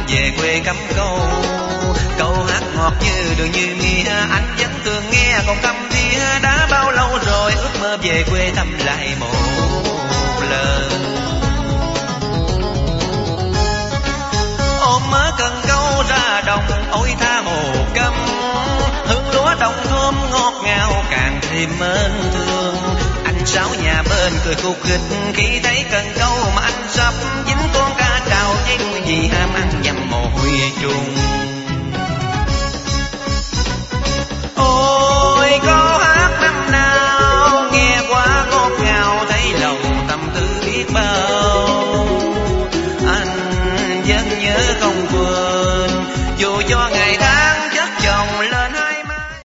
về quê cắm câu. Câu hát ngọt như đường như mía, anh vẫn thường nghe còn căm thía. Đã bao lâu rồi ước mơ về quê thăm lại một lần. Ôm mớ cần câu ra đồng, ôi tha hồ căm. Hương lúa đồng thơm ngọt ngào càng thêm mến thương. Anh sáu nhà bên cười khúc khích khi thấy cần câu mà anh sắp dính con cá trào chén vì ham ăn dầm mồ hôi trùng. Ôi